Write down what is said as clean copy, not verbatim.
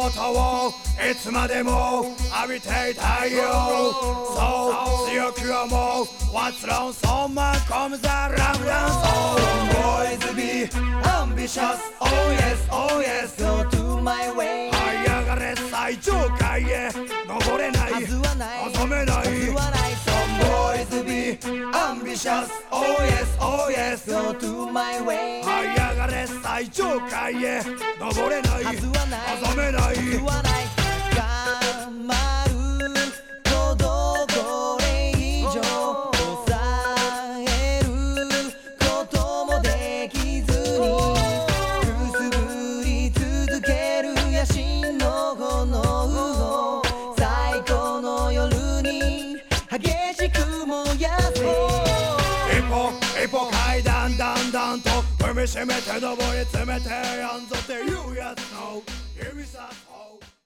音をいつまでも浴びていたいよ。そう強く思う What's wrong so much comes the love dance. Boys be ambitious. Oh yes, oh yes. Go to my way 這い上がれ最上階へ登れないはずはない望めないはずはない Some boys be ambitious. Oh yes, oh yes. Go to my way 這い上がれ最上階へ登れないはずはない望めないはずはない頑張ることこれ以上抑えることもできずにくすぶり続ける野心の炎を最高の夜に激しく燃やせ一歩一歩階段だんだんと踏みしめて登り詰めてやんぞっていうやつの指さす方